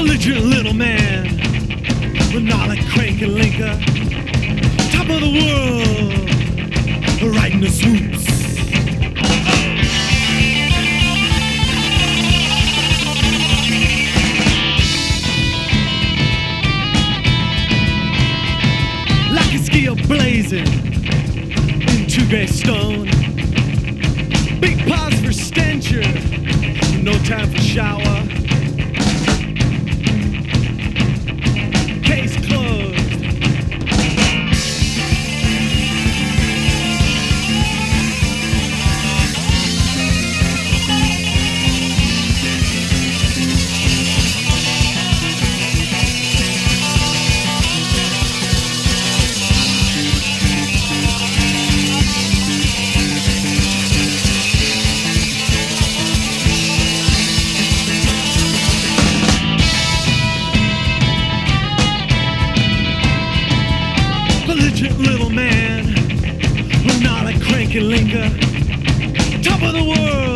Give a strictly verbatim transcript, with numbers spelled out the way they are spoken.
belligerent little man, Renala, Crank and Linka, top of the world, riding the swoops. Like a skier blazing into gray stone, big pause for stencher, no time for shower. Case closed. Belligerent little man, Renala, Crank and Linka, top of the world.